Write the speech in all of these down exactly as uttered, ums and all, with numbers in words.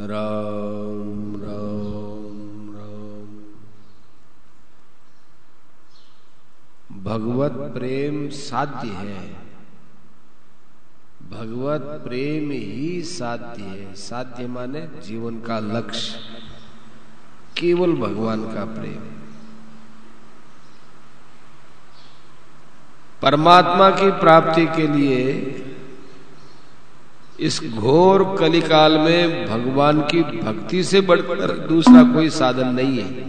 राम राम राम। भगवत प्रेम साध्य है, भगवत प्रेम ही साध्य है। साध्य माने जीवन का लक्ष्य, केवल भगवान का प्रेम। परमात्मा की प्राप्ति के लिए इस घोर कलिकाल में भगवान की भक्ति से बढ़कर दूसरा कोई साधन नहीं है।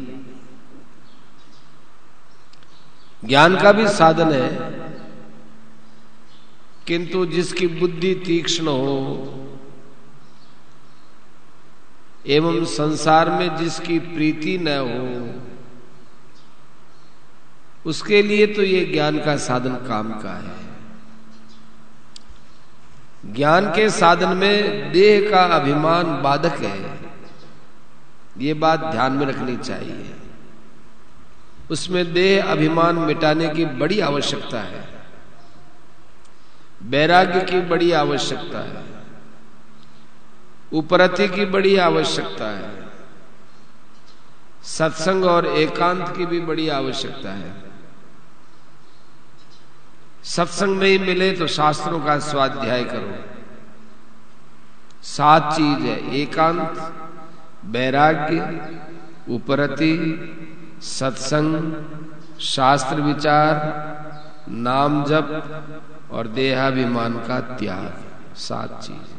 ज्ञान का भी साधन है, किंतु जिसकी बुद्धि तीक्ष्ण हो एवं संसार में जिसकी प्रीति न हो, उसके लिए तो ये ज्ञान का साधन काम का है। ज्ञान के साधन में देह का अभिमान बाधक है, ये बात ध्यान में रखनी चाहिए। उसमें देह अभिमान मिटाने की बड़ी आवश्यकता है, वैराग्य की बड़ी आवश्यकता है, उपरति की बड़ी आवश्यकता है, सत्संग और एकांत की भी बड़ी आवश्यकता है। सत्संग नहीं मिले तो शास्त्रों का स्वाध्याय करो। सात चीज है: एकांत, वैराग्य, उपरति, सत्संग, शास्त्र विचार, नाम जप और देहाभिमान का त्याग। सात चीज।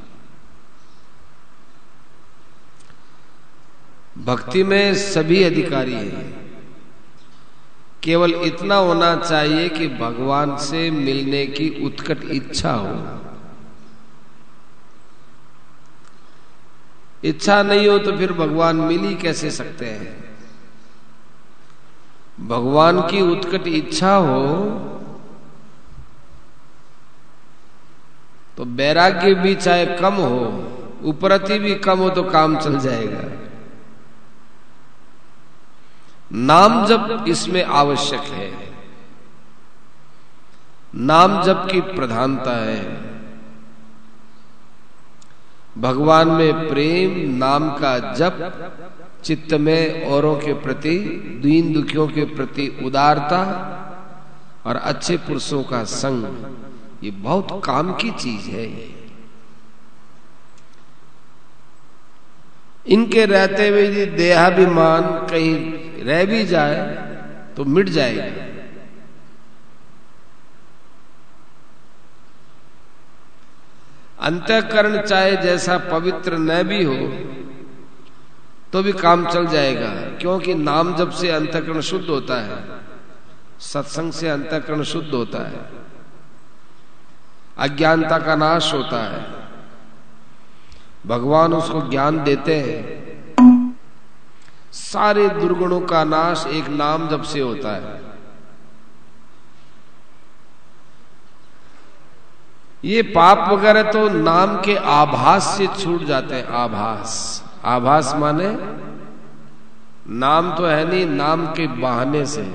भक्ति में सभी अधिकारी हैं, केवल इतना होना चाहिए कि भगवान से मिलने की उत्कट इच्छा हो। इच्छा नहीं हो तो फिर भगवान मिल ही कैसे सकते हैं। भगवान की उत्कट इच्छा हो तो वैराग्य भी चाहे कम हो, उपरति भी कम हो तो काम चल जाएगा। नाम जप इसमें आवश्यक है। नाम जप की प्रधानता है। भगवान में प्रेम, नाम का जप, चित्त में औरों के प्रति, दीन दुखियों के प्रति उदारता और अच्छे पुरुषों का संग, ये बहुत काम की चीज है। इनके रहते हुए यदि देहाभिमान कहीं रह भी जाए तो मिट जाएगा। अंतःकरण चाहे जैसा पवित्र न भी हो तो भी काम चल जाएगा, क्योंकि नाम जप से अंतःकरण शुद्ध होता है, सत्संग से अंतःकरण शुद्ध होता है, अज्ञानता का नाश होता है। भगवान उसको ज्ञान देते हैं। सारे दुर्गुणों का नाश एक नाम जप से होता है। ये पाप वगैरह तो नाम के आभास से छूट जाते हैं। आभास, आभास माने नाम तो है नहीं, नाम के बहाने से।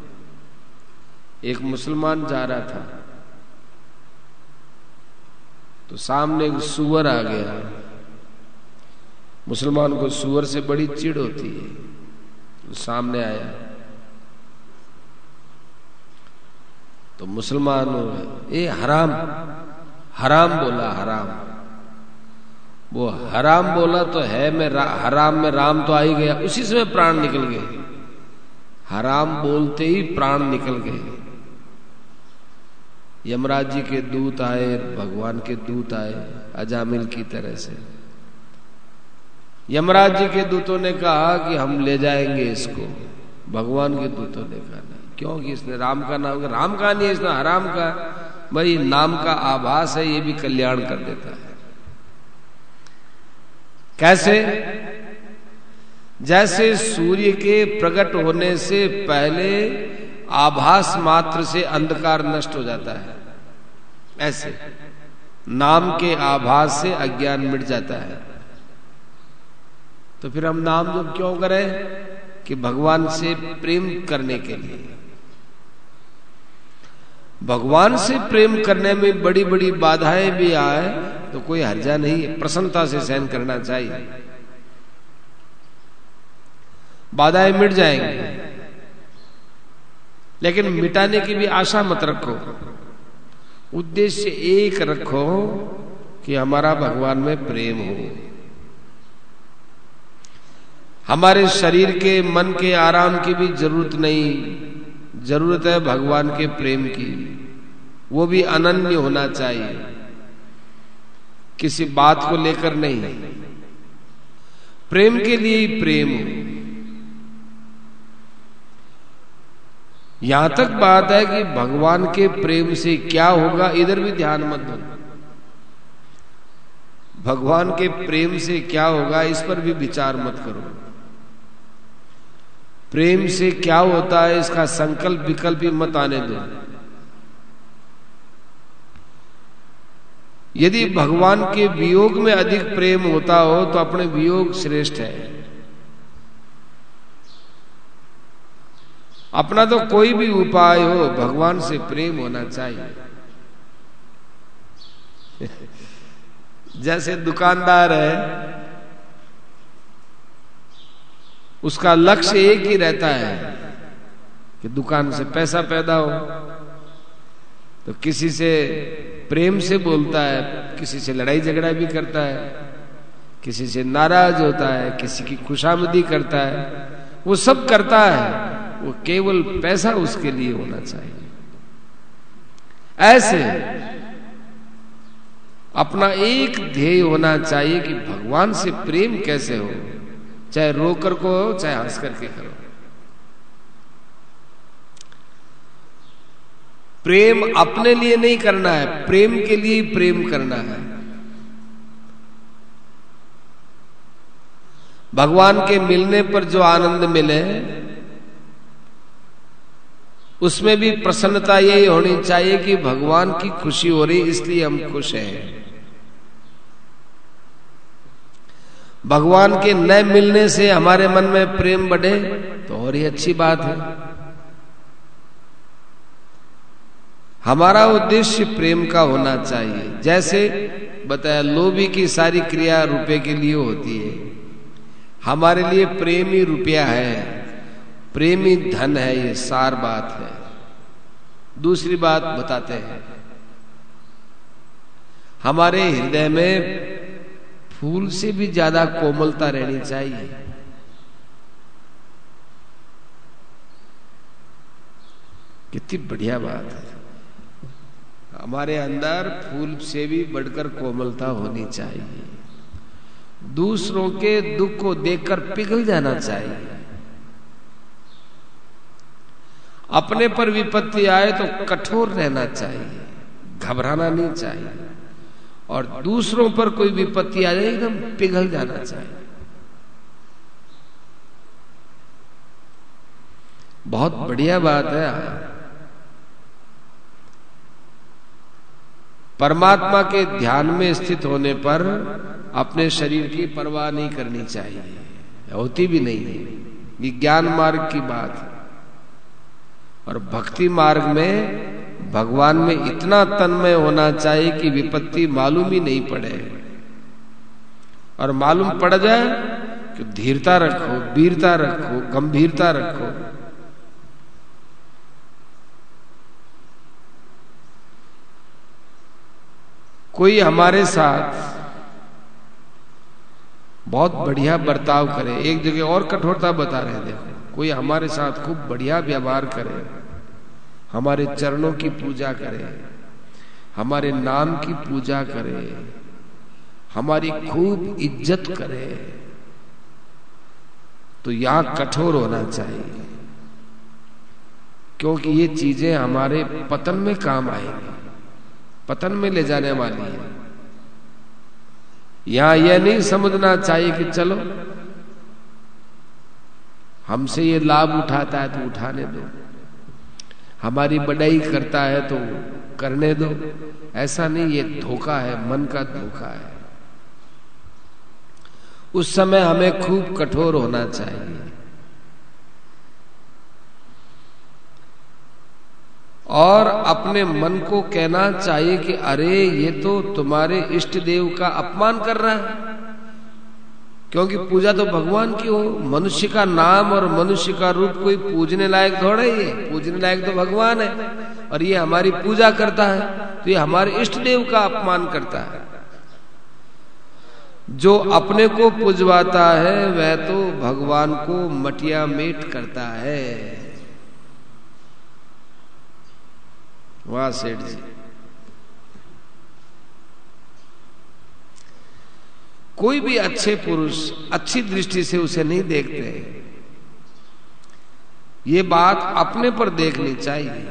एक मुसलमान जा रहा था तो सामने एक सुअर आ गया। मुसलमान को सुअर से बड़ी चिढ़ होती है। तो सामने आया तो मुसलमान ए हराम, हराम बोला। हराम, वो हराम बोला तो है मैं हराम में राम तो आ ही गया, उसी समय प्राण निकल गए। हराम बोलते ही प्राण निकल गए। यमराज जी के दूत आए, भगवान के दूत आए अजामिल की तरह से। यमराज जी के दूतों ने कहा कि हम ले जाएंगे इसको। भगवान के दूतों ने कहा नहीं, क्योंकि इसने राम का नाम, राम का नहीं, इसने हराम का। भाई नाम का आभास है, ये भी कल्याण कर देता है। कैसे? जैसे सूर्य के प्रकट होने से पहले आभास मात्र से अंधकार नष्ट हो जाता है, ऐसे नाम के आभास से अज्ञान मिट जाता है। तो फिर हम नाम जप क्यों करें? कि भगवान से प्रेम करने के लिए। भगवान से प्रेम करने में बड़ी बड़ी बाधाएं भी आए तो कोई हर्जा नहीं है, प्रसन्नता से सहन करना चाहिए। बाधाएं मिट जाएंगी, लेकिन मिटाने की भी आशा मत रखो। उद्देश्य एक रखो कि हमारा भगवान में प्रेम हो। हमारे शरीर के, मन के आराम की भी जरूरत नहीं, जरूरत है भगवान के प्रेम की। वो भी अनन्य होना चाहिए, किसी बात को लेकर नहीं, प्रेम के लिए ही प्रेम हो। यहां तक बात है कि भगवान के प्रेम से क्या होगा, इधर भी ध्यान मत दो। भगवान के प्रेम से क्या होगा इस पर भी विचार मत करो। प्रेम से क्या होता है इसका संकल्प विकल्प भी मत आने दो। यदि भगवान के वियोग में अधिक प्रेम होता हो तो अपने वियोग श्रेष्ठ है। अपना तो कोई भी उपाय हो, भगवान से प्रेम होना चाहिए। जैसे दुकानदार है, उसका लक्ष्य एक ही रहता है कि दुकान से पैसा पैदा हो, तो किसी से प्रेम से बोलता है, किसी से लड़ाई झगड़ा भी करता है, किसी से नाराज होता है, किसी की खुशामदी करता है, वो सब करता है, वो केवल पैसा उसके लिए होना चाहिए। ऐसे अपना एक ध्येय होना चाहिए कि भगवान से प्रेम कैसे हो, चाहे रोकर को हो चाहे हंस करके करो। प्रेम अपने लिए नहीं करना है, प्रेम के लिए ही प्रेम करना है। भगवान के मिलने पर जो आनंद मिले उसमें भी प्रसन्नता यही होनी चाहिए कि भगवान की खुशी हो रही इसलिए हम खुश हैं। भगवान के न मिलने से हमारे मन में प्रेम बढ़े तो और ही अच्छी बात है। हमारा उद्देश्य प्रेम का होना चाहिए। जैसे बताया, लोभी की सारी क्रिया रुपए के लिए होती है, हमारे लिए प्रेम ही रुपया है, प्रेम ही धन है, ये सार बात है। दूसरी बात बताते हैं, हमारे हृदय में फूल से भी ज्यादा कोमलता रहनी चाहिए। कितनी बढ़िया बात है, हमारे अंदर फूल से भी बढ़कर कोमलता होनी चाहिए। दूसरों के दुख को देखकर पिघल जाना चाहिए। अपने पर विपत्ति आए तो कठोर रहना चाहिए, घबराना नहीं चाहिए, और दूसरों पर कोई विपत्ति आ जाए एकदम पिघल जाना चाहिए। बहुत बढ़िया बात है। परमात्मा के ध्यान में स्थित होने पर अपने शरीर की परवाह नहीं करनी चाहिए, होती भी नहीं है। ये ज्ञान मार्ग की बात है। और भक्ति मार्ग में भगवान में इतना तन्मय होना चाहिए कि विपत्ति मालूम ही नहीं पड़े, और मालूम पड़ जाए कि धीरता रखो, वीरता रखो, गंभीरता रखो। कोई हमारे साथ बहुत बढ़िया बर्ताव करे, एक जगह और कठोरता बता रहे हैं, देखो कोई हमारे साथ खूब बढ़िया व्यवहार करे, हमारे चरणों की पूजा करे, हमारे नाम की पूजा करे, हमारी खूब इज्जत करे, तो यहां कठोर होना चाहिए, क्योंकि ये चीजें हमारे पतन में काम आएंगी, पतन में ले जाने वाली है। यहां यह नहीं समझना चाहिए कि चलो हमसे ये लाभ उठाता है तो उठाने दो, हमारी बड़ाई करता है तो करने दो। ऐसा नहीं, ये धोखा है, मन का धोखा है। उस समय हमें खूब कठोर होना चाहिए, और अपने मन को कहना चाहिए कि अरे ये तो तुम्हारे इष्ट देव का अपमान कर रहा है, क्योंकि पूजा तो भगवान की हो। मनुष्य का नाम और मनुष्य का रूप कोई पूजने लायक थोड़ा ही है, पूजने लायक तो भगवान है। और ये हमारी पूजा करता है तो ये हमारे इष्ट देव का अपमान करता है। जो अपने को पुजवाता है वह तो भगवान को मटिया मेट करता है। वाह सेठ जी। कोई भी अच्छे पुरुष अच्छी दृष्टि से उसे नहीं देखते। ये बात अपने पर देखनी चाहिए।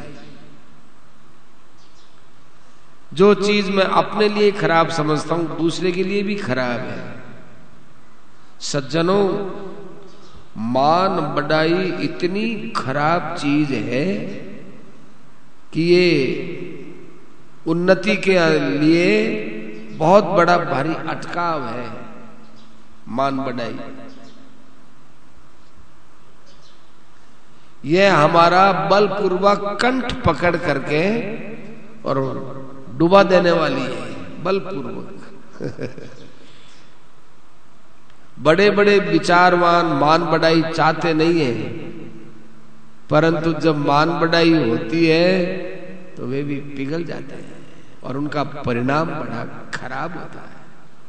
जो चीज मैं अपने लिए खराब समझता हूं दूसरे के लिए भी खराब है। सज्जनों, मान बढ़ाई इतनी खराब चीज है कि ये उन्नति के लिए बहुत बड़ा भारी अटकाव है। मान बढ़ाई यह हमारा बलपूर्वक कंठ पकड़ करके और डुबा देने वाली है, बलपूर्वक। बड़े बड़े विचारवान मान बढ़ाई चाहते नहीं है, परंतु जब मान बढ़ाई होती है तो वे भी पिघल जाते हैं और उनका परिणाम बड़ा खराब होता है।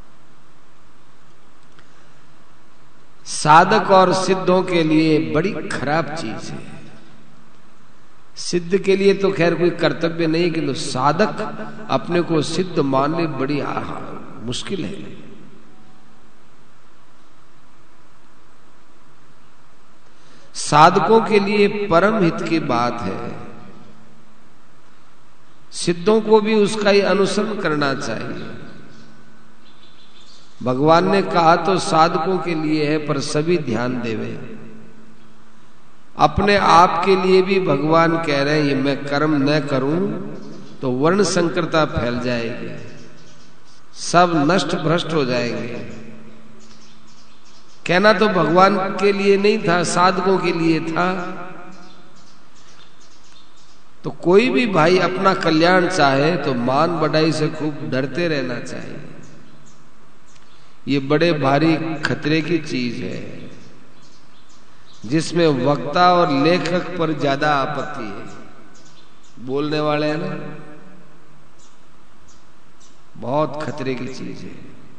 साधक और सिद्धों के लिए बड़ी खराब चीज है। सिद्ध के लिए तो खैर कोई कर्तव्य नहीं, किंतु साधक अपने को सिद्ध मानने बड़ी मुश्किल है। साधकों के लिए परम हित की बात है। सिद्धों को भी उसका ही अनुसरण करना चाहिए। भगवान ने कहा तो साधकों के लिए है, पर सभी ध्यान देवे। अपने आप के लिए भी भगवान कह रहे हैं ये मैं कर्म न करूं तो वर्ण संकरता फैल जाएगी, सब नष्ट भ्रष्ट हो जाएंगे। कहना तो भगवान के लिए नहीं था, साधकों के लिए था। तो कोई भी भाई अपना कल्याण चाहे तो मान बढ़ाई से खूब डरते रहना चाहिए। ये बड़े भारी खतरे की चीज है, जिसमें वक्ता और लेखक पर ज्यादा आपत्ति है। बोलने वाले हैं ना, बहुत खतरे की चीज है।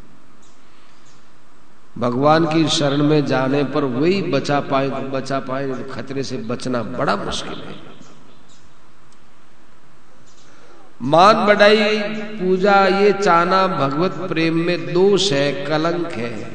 भगवान की शरण में जाने पर वही बचा पाए तो बचा पाए, खतरे से बचना बड़ा मुश्किल है। मान बढ़ाई पूजा ये चाहना भगवत प्रेम में दोष है, कलंक है।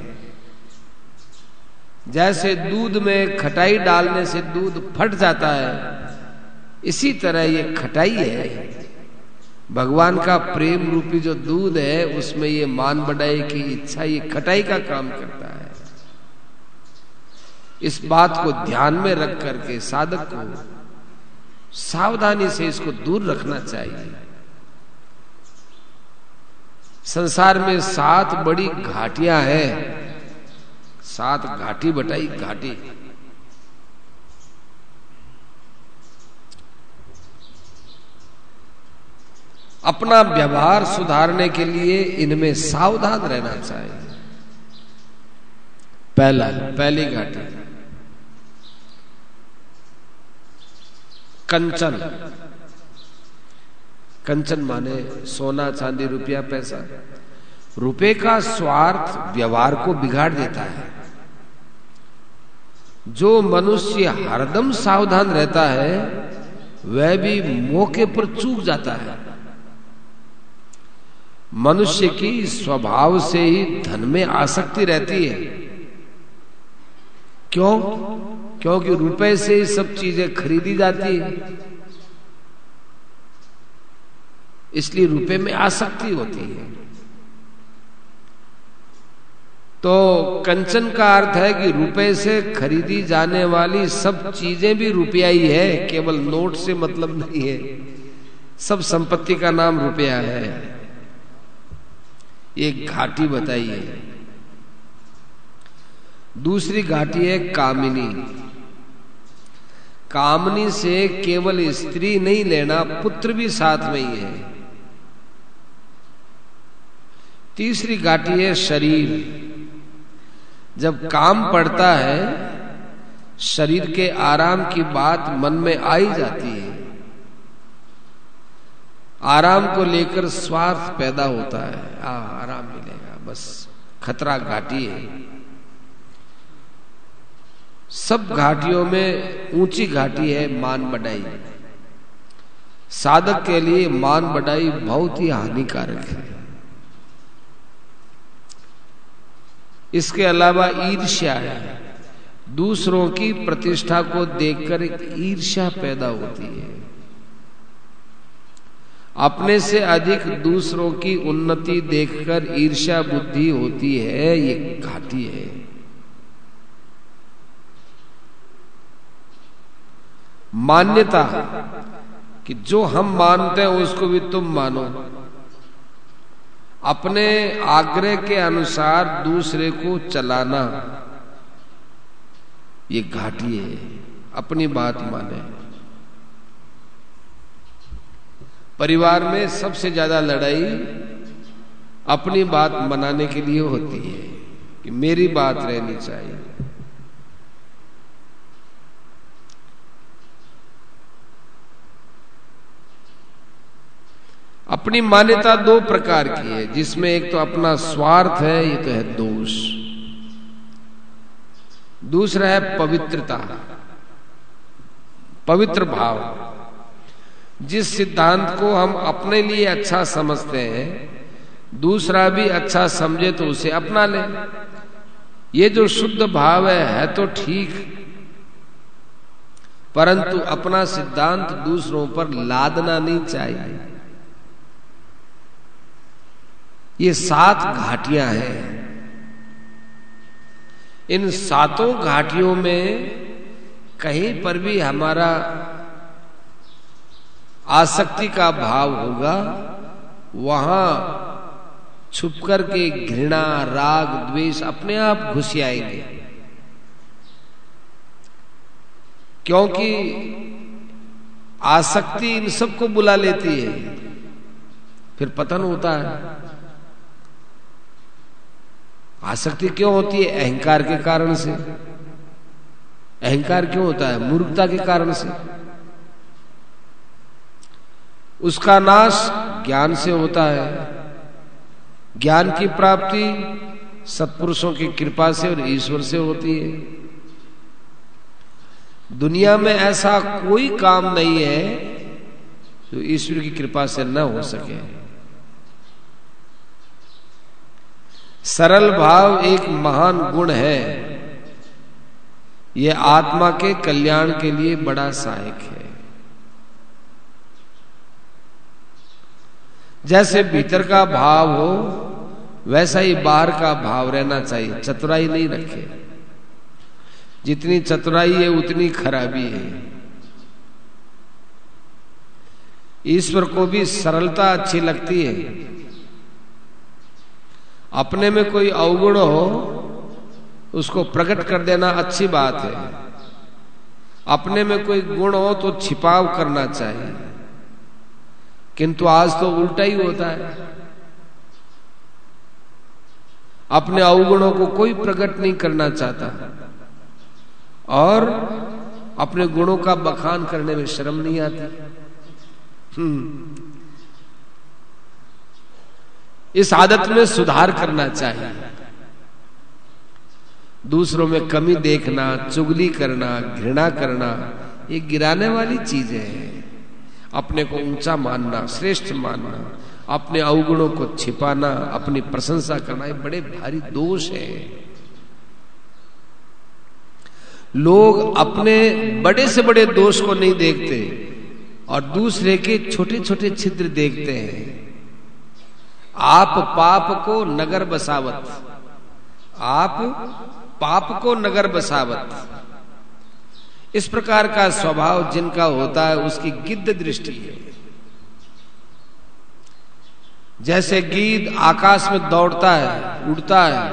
जैसे दूध में खटाई डालने से दूध फट जाता है, इसी तरह ये खटाई है। भगवान का प्रेम रूपी जो दूध है उसमें ये मान बढ़ाई की इच्छा ये खटाई का काम करता है। इस बात को ध्यान में रख करके साधक को सावधानी से इसको दूर रखना चाहिए। संसार में सात बड़ी घाटियां हैं, सात घाटी बटाई घाटी। अपना व्यवहार सुधारने के लिए इनमें सावधान रहना चाहिए। पहला पहली घाटी कंचन। कंचन माने सोना चांदी रुपया पैसा। रुपए का स्वार्थ व्यवहार को बिगाड़ देता है। जो मनुष्य हरदम सावधान रहता है वह भी मौके पर चूक जाता है। मनुष्य की स्वभाव से ही धन में आसक्ति रहती है। क्यों? क्योंकि रुपए से ही सब चीजें खरीदी जाती है, इसलिए रुपए में आसक्ति होती है। तो कंचन का अर्थ है कि रुपए से खरीदी जाने वाली सब चीजें भी रुपया ही है, केवल नोट से मतलब नहीं है। सब संपत्ति का नाम रुपया है। एक घाटी बताई है। दूसरी घाटी है कामिनी। कामनी से केवल स्त्री नहीं लेना, पुत्र भी साथ में ही है। तीसरी घाटी है शरीर। जब काम पड़ता है, शरीर के आराम की बात मन में आई जाती है, आराम को लेकर स्वार्थ पैदा होता है। आ, आराम मिलेगा, बस खतरा घाटी है। सब घाटियों में ऊंची घाटी है मान बढ़ाई। साधक के लिए मान बढ़ाई बहुत ही हानिकारक है। इसके अलावा ईर्ष्या है। दूसरों की प्रतिष्ठा को देखकर एक ईर्ष्या पैदा होती है। अपने से अधिक दूसरों की उन्नति देखकर ईर्ष्या बुद्धि होती है, ये घाटी है। मान्यता कि जो हम मानते हैं उसको भी तुम मानो, अपने आग्रह के अनुसार दूसरे को चलाना, ये घाटी है। अपनी बात माने। परिवार में सबसे ज्यादा लड़ाई अपनी बात मनाने के लिए होती है कि मेरी बात रहनी चाहिए। अपनी मान्यता दो प्रकार की है, जिसमें एक तो अपना स्वार्थ है, ये तो है दोष। दूसरा है पवित्रता, पवित्र भाव। जिस सिद्धांत को हम अपने लिए अच्छा समझते हैं, दूसरा भी अच्छा समझे तो उसे अपना ले। ये जो शुद्ध भाव है, है तो ठीक, परंतु अपना सिद्धांत दूसरों पर लादना नहीं चाहिए। ये सात घाटियां हैं। इन सातों घाटियों में कहीं पर भी हमारा आसक्ति का भाव होगा, वहां छुप कर के घृणा, राग, द्वेष अपने आप घुस आएंगे। क्योंकि आसक्ति इन सबको बुला लेती है, फिर पतन होता है। आसक्ति क्यों होती है? अहंकार के कारण से। अहंकार क्यों होता है? मूर्खता के कारण से। उसका नाश ज्ञान से होता है। ज्ञान की प्राप्ति सत्पुरुषों की कृपा से और ईश्वर से होती है। दुनिया में ऐसा कोई काम नहीं है जो ईश्वर की कृपा से न हो सके। सरल भाव एक महान गुण है। यह आत्मा के कल्याण के लिए बड़ा सहायक है। जैसे भीतर का भाव हो, वैसा ही बाहर का भाव रहना चाहिए। चतुराई नहीं रखे। जितनी चतुराई है उतनी खराबी है। ईश्वर को भी सरलता अच्छी लगती है। अपने में कोई अवगुण हो, उसको प्रकट कर देना अच्छी बात है। अपने में कोई गुण हो तो छिपाव करना चाहिए, किंतु आज तो उल्टा ही होता है। अपने अवगुणों को कोई प्रकट नहीं करना चाहता और अपने गुणों का बखान करने में शर्म नहीं आती। हम्म इस आदत में सुधार करना चाहिए। दूसरों में कमी देखना, चुगली करना, घृणा करना, ये गिराने वाली चीज है। अपने को ऊंचा मानना, श्रेष्ठ मानना, अपने अवगुणों को छिपाना, अपनी प्रशंसा करना, ये बड़े भारी दोष है। लोग अपने बड़े से बड़े दोष को नहीं देखते और दूसरे के छोटे छोटे छिद्र देखते हैं। आप पाप को नगर बसावत, आप पाप को नगर बसावत, इस प्रकार का स्वभाव जिनका होता है उसकी गिद्ध दृष्टि है। जैसे गीद आकाश में दौड़ता है, उड़ता है,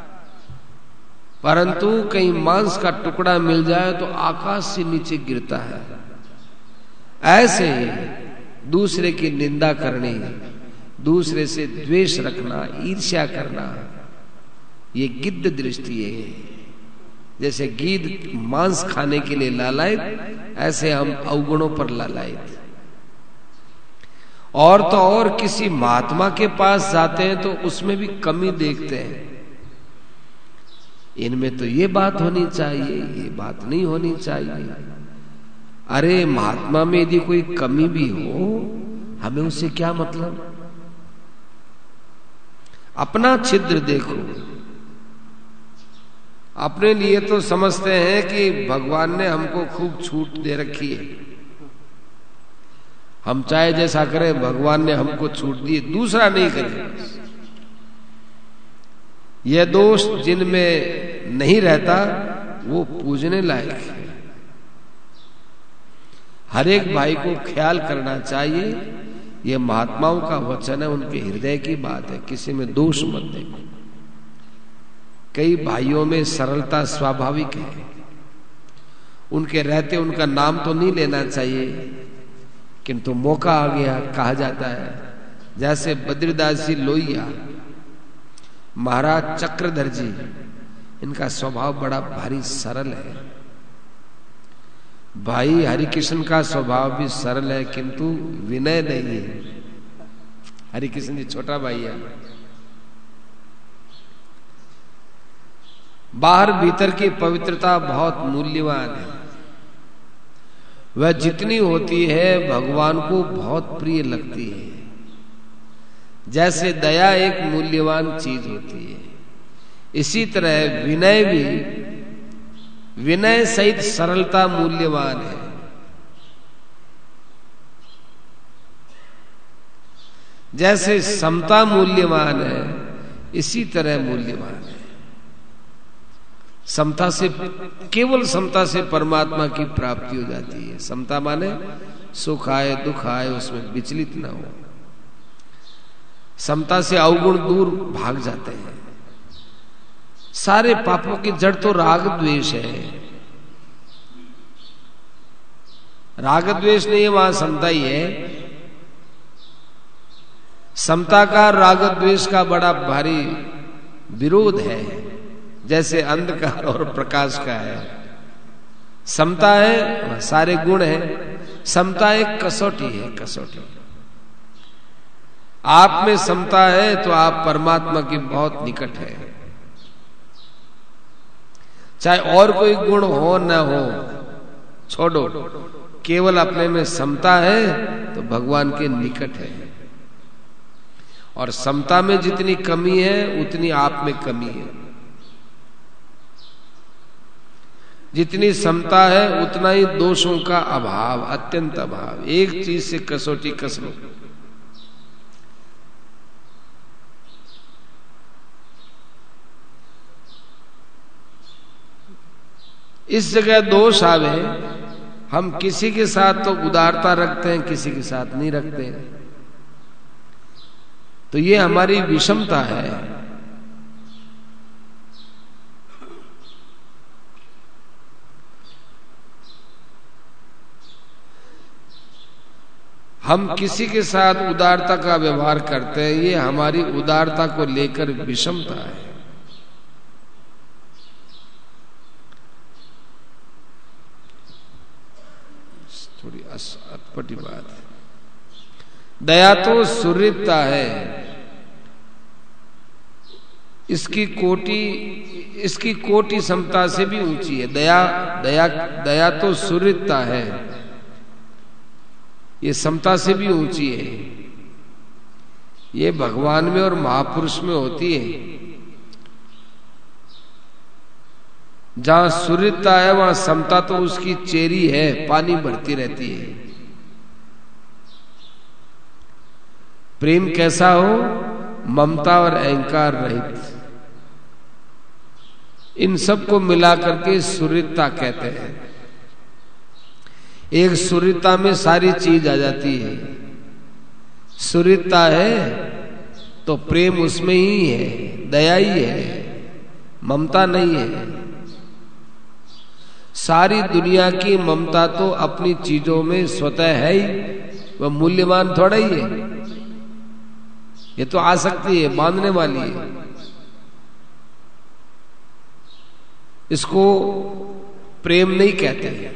परंतु कहीं मांस का टुकड़ा मिल जाए तो आकाश से नीचे गिरता है। ऐसे ही दूसरे की निंदा करनी, दूसरे से द्वेष रखना, ईर्ष्या करना, ये गिद्ध दृष्टि है। जैसे गीध मांस खाने के लिए लालायित, ऐसे हम अवगुणों पर लालायित। और तो और किसी महात्मा के पास जाते हैं तो उसमें भी कमी देखते हैं, इनमें तो ये बात होनी चाहिए, ये बात नहीं होनी चाहिए। अरे महात्मा में यदि कोई कमी भी हो, हमें उससे क्या मतलब? अपना छिद्र देखो। अपने लिए तो समझते हैं कि भगवान ने हमको खूब छूट दे रखी है, हम चाहे जैसा करें, भगवान ने हमको छूट दी, दूसरा नहीं करे। यह दोष जिनमें नहीं रहता वो पूजने लायक है। हर एक भाई को ख्याल करना चाहिए, ये महात्माओं का वचन है, उनके हृदय की बात है, किसी में दोष मत देखो। कई भाइयों में सरलता स्वाभाविक है, उनके रहते उनका नाम तो नहीं लेना चाहिए, किंतु मौका आ गया कहा जाता है। जैसे बद्रीदास जी लोहिया, महाराज चक्रधर जी, इनका स्वभाव बड़ा भारी सरल है। भाई हरिकृष्ण का स्वभाव भी सरल है, किंतु विनय नहीं है। हरिकृष्ण जी छोटा भाई है। बाहर भीतर की पवित्रता बहुत मूल्यवान है, वह जितनी होती है भगवान को बहुत प्रिय लगती है। जैसे दया एक मूल्यवान चीज होती है, इसी तरह विनय भी, विनय सहित सरलता मूल्यवान है। जैसे समता मूल्यवान है, इसी तरह मूल्यवान है। समता से, केवल समता से परमात्मा की प्राप्ति हो जाती है। समता माने सुख आए दुख आए उसमें विचलित ना हो। समता से अवगुण दूर भाग जाते हैं। सारे पापों की जड़ तो राग द्वेष है। राग द्वेष नहीं है, वहां समता ही है। समता का राग द्वेष का बड़ा भारी विरोध है, जैसे अंधकार और प्रकाश का है। समता है, सारे गुण है। समता एक कसौटी है, कसौटी। आप में समता है तो आप परमात्मा के बहुत निकट है। चाहे और कोई गुण हो न हो, छोड़ो, केवल अपने में समता है तो भगवान के निकट है। और समता में जितनी कमी है उतनी आप में कमी है। जितनी समता है उतना ही दोषों का अभाव, अत्यंत अभाव। एक चीज से कसौटी कस लो। इस जगह दोष आवे, हम किसी के साथ तो उदारता रखते हैं, किसी के साथ नहीं रखते हैं, तो ये हमारी विषमता है। हम किसी के साथ उदारता का व्यवहार करते हैं, ये हमारी उदारता को लेकर विषमता है। थोड़ी अटपटी बात है। दया तो सुहृदता है, इसकी कोटि, इसकी कोटि समता से भी ऊंची है। दया दया दया तो सुहृदता है, ये समता से भी ऊंची है। ये भगवान में और महापुरुष में होती है। जहां सुहृदता है वहां समता तो उसकी चेरी है, पानी भरती रहती है। प्रेम कैसा हो? ममता और अहंकार रहित। इन सब को मिला करके सुहृदता कहते हैं। एक सुहृदता में सारी चीज आ जाती है। सुहृदता है तो प्रेम उसमें ही है, दया ही है, ममता नहीं है। सारी दुनिया की ममता तो अपनी चीजों में स्वतः है ही, वह मूल्यवान थोड़ा ही है। ये तो आ सकती है, बांधने वाली है। इसको प्रेम नहीं कहते हैं।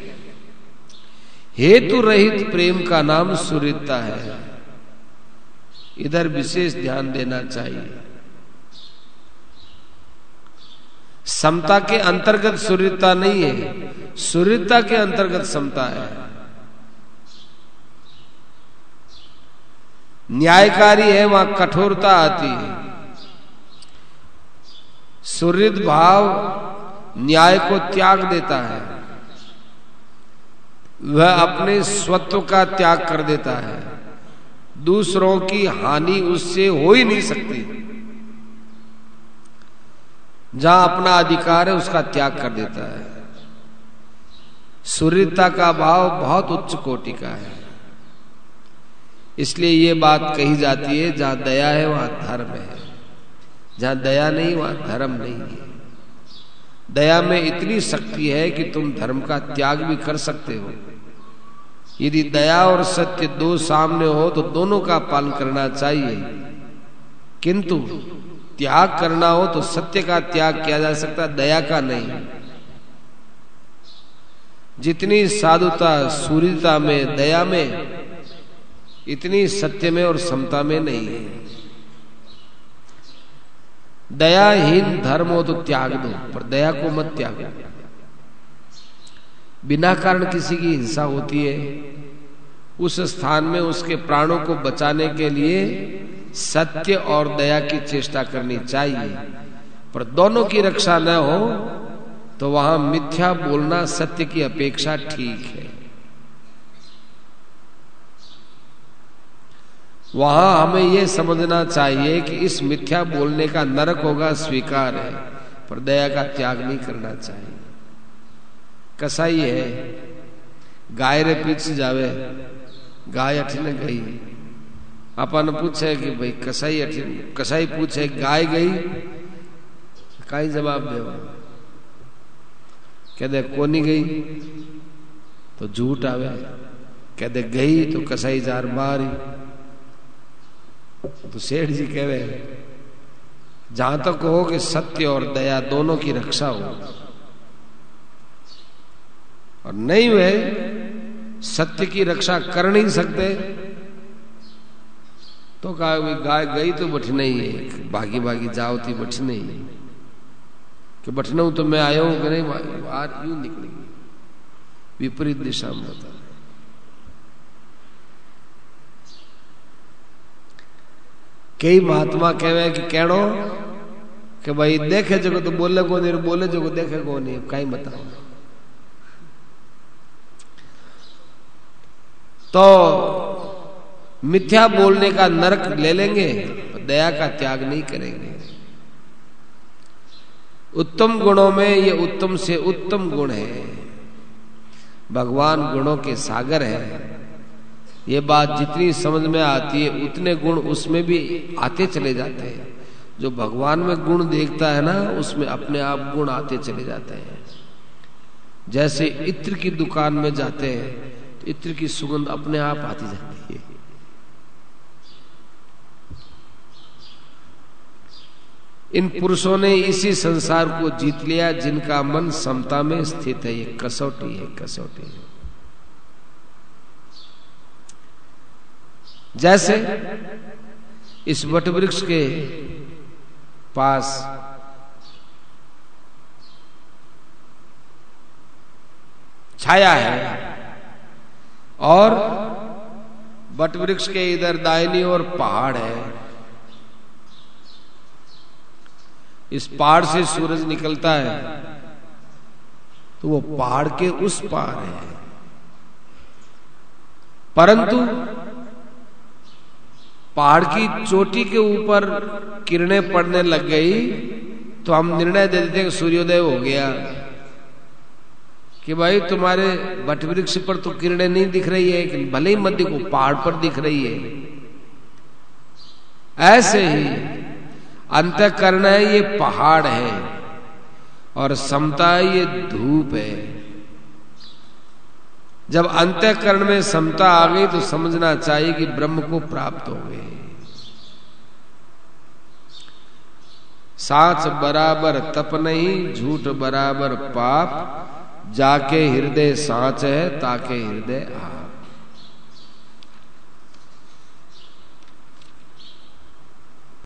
हेतु रहित प्रेम का नाम सुहृदता है। इधर विशेष ध्यान देना चाहिए। समता के अंतर्गत सुहृदता नहीं है, सुहृदता के अंतर्गत समता है। न्यायकारी है, वहां कठोरता आती है। सुहृद भाव न्याय को त्याग देता है, वह अपने स्वत्व का त्याग कर देता है। दूसरों की हानि उससे हो ही नहीं सकती। जहां अपना अधिकार है उसका त्याग कर देता है। सुहृदता का भाव बहुत उच्च कोटि का है। इसलिए ये बात कही जाती है, जहां दया है वहां धर्म है, जहां दया नहीं वहां धर्म नहीं है। दया में इतनी शक्ति है कि तुम धर्म का त्याग भी कर सकते हो। यदि दया और सत्य दो सामने हो तो दोनों का पालन करना चाहिए, किंतु त्याग करना हो तो सत्य का त्याग किया जा सकता, दया का नहीं। जितनी साधुता सूर्यता में, दया में, इतनी सत्य में और समता में नहीं है। दयाहीन धर्म हो तो त्याग दो, पर दया को मत त्यागो। बिना कारण किसी की हिंसा होती है, उस स्थान में उसके प्राणों को बचाने के लिए सत्य और दया की चेष्टा करनी चाहिए। पर दोनों की रक्षा न हो तो वहां मिथ्या बोलना सत्य की अपेक्षा ठीक है। वहां हमें यह समझना चाहिए कि इस मिथ्या बोलने का नरक होगा, स्वीकार है, पर दया का त्याग नहीं करना चाहिए। कसाई है, गाय रे पीछे जावे, गाय अठिन गई। अपन पूछे कि भाई कसाई अठिन, कसाई पूछे गाय गई, काई जवाब दे, कह दे कोनी गई तो झूठ आवे, कह दे गई तो कसाई जार मारी। तो सेठ जी कह रहे जहां तक तो हो कि सत्य और दया दोनों की रक्षा हो, और नहीं वे सत्य की रक्षा कर नहीं सकते तो कहा गाय गई तो बठने ही है, भागी भागी जाओ थी बठने ही कि बठना हूं तो मैं आया हूं कि नहीं, बाहर यूं निकलेगी विपरीत दिशा में होता है। कई महात्मा कहवे कि कहनो कि भाई देखे जो तो बोले को नहीं, बोले जो को देखे को नहीं, कहीं बताओ। तो मिथ्या बोलने का नरक ले लेंगे, दया का त्याग नहीं करेंगे। उत्तम गुणों में ये उत्तम से उत्तम गुण है। भगवान गुणों के सागर है। ये बात जितनी समझ में आती है उतने गुण उसमें भी आते चले जाते हैं। जो भगवान में गुण देखता है ना, उसमें अपने आप गुण आते चले जाते हैं। जैसे इत्र की दुकान में जाते हैं तो इत्र की सुगंध अपने आप आती जाती है। इन पुरुषों ने इसी संसार को जीत लिया जिनका मन समता में स्थित है। ये कसौटी है, कसौटी है। जैसे इस वटवृक्ष के पास छाया है और वटवृक्ष के इधर दाहिनी ओर पहाड़ है। इस पहाड़ से सूरज निकलता है तो वो पहाड़ के उस पार है। परंतु पहाड़ की चोटी के ऊपर किरणें पड़ने लग गई तो हम निर्णय दे देते कि सूर्योदय हो गया, कि भाई तुम्हारे वटवृक्ष पर तो किरणें नहीं दिख रही है, कि भले ही मध्य को पहाड़ पर दिख रही है। ऐसे ही अंतःकरण है, ये पहाड़ है, और समता ये धूप है। जब अंतःकरण में समता आ गई तो समझना चाहिए कि ब्रह्म को प्राप्त हो गए। साच बराबर तप नहीं, झूठ बराबर पाप, जाके हृदय साच है ताके हृदय आप।